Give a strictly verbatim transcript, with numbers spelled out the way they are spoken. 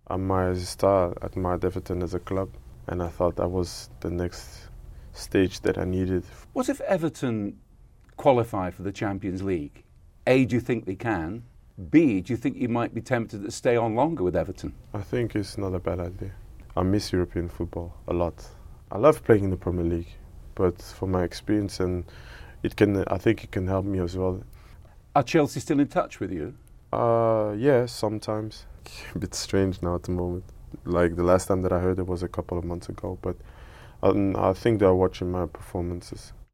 And my star admired Everton as a club, and I thought that was the next stage that I needed. What if Everton qualify for the Champions League? A, do you think they can? B, do you think you might be tempted to stay on longer with Everton? I think it's not a bad idea. I miss European football a lot. I love playing in the Premier League, but for my experience, and it can, I think it can help me as well. Are Chelsea still in touch with you? Uh, yeah, sometimes. A bit strange now at the moment. Like the last time that I heard it was a couple of months ago, but um, I think they're watching my performances.